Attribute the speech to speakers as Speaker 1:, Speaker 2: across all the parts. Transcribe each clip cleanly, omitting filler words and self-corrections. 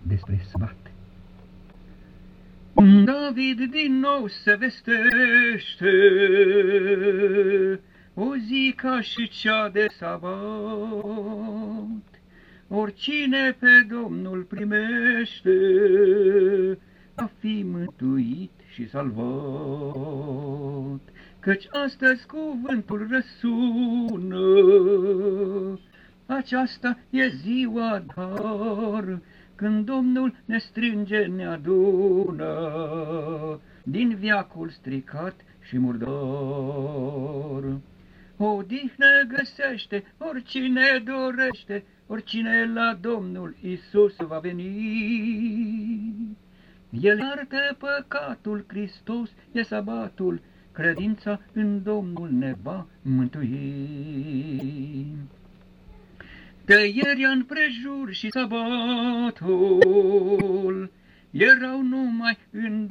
Speaker 1: despre sabat. Un David din nou se vestește, o zi ca și cea de sabat. Oricine pe Domnul primește, va fi mântuit și salvat. Căci astăzi cuvântul răsună, aceasta e ziua dar, când Domnul ne strânge, ne adună, din veacul stricat și murdar. Odihnă găsește oricine dorește, oricine la Domnul Iisus va veni. El iartă păcatul, Hristos e sabatul, credința în Domnul ne va mântui. Tăierea împrejur și sabatul erau numai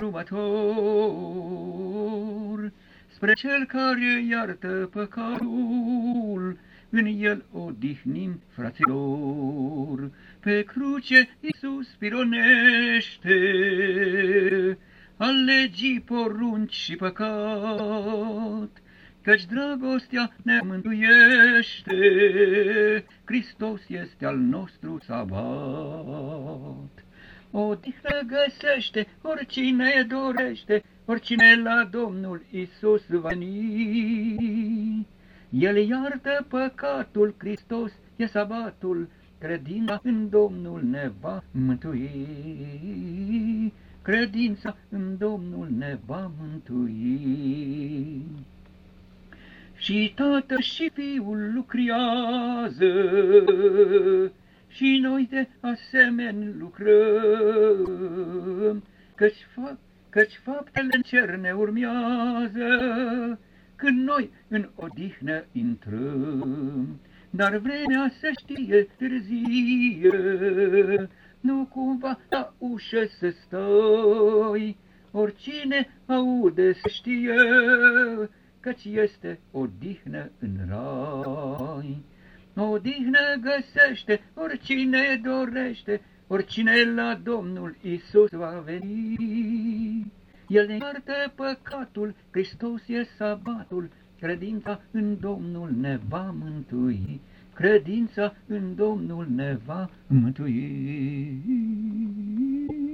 Speaker 1: îndrumător spre cel care iartă păcatul, în el odihnim, fraților. Pe cruce Iisus pironește al legii, porunci și păcat, căci dragostea ne mântuiește, Hristos este al nostru sabat. Odihnă găsește oricine dorește, oricine la Domnul Iisus va veni. El iartă păcatul, Hristos e sabatul, credința în Domnul ne va mântui. Credința în Domnul ne va mântui. Și Tatăl și Fiul lucrează, și noi de asemenea lucrăm, căci faptele în cer ne urmează, când noi în odihnă intrăm. Dar vremea se știe târzie, nu cumva la ușă să stai, oricine aude să știe, căci este odihnă în rai. Odihnă găsește oricine dorește, oricine la Domnul Iisus va veni. El ne iartă păcatul, Hristos e sabatul, credința în Domnul ne va mântui. Credința în Domnul ne va mântui.